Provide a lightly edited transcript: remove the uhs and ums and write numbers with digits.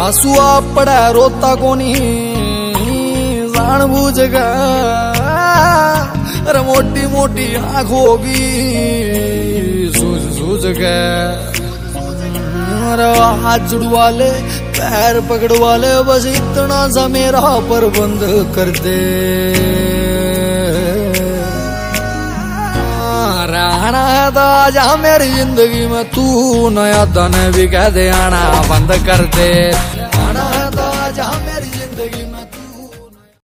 आंसू आप पड़ा रोता कोनी जान बूझ गया। अरे मोटी मोटी आंख होगी सूझ सूझ गए। अरे हाथ जुड़वा ले पैर पकड़वा ले बस इतना सा मेरा प्रबंध कर दे। रहना है तो आजा मेरी जिंदगी में तू, नया धन भी कह दे आना बंद कर दे।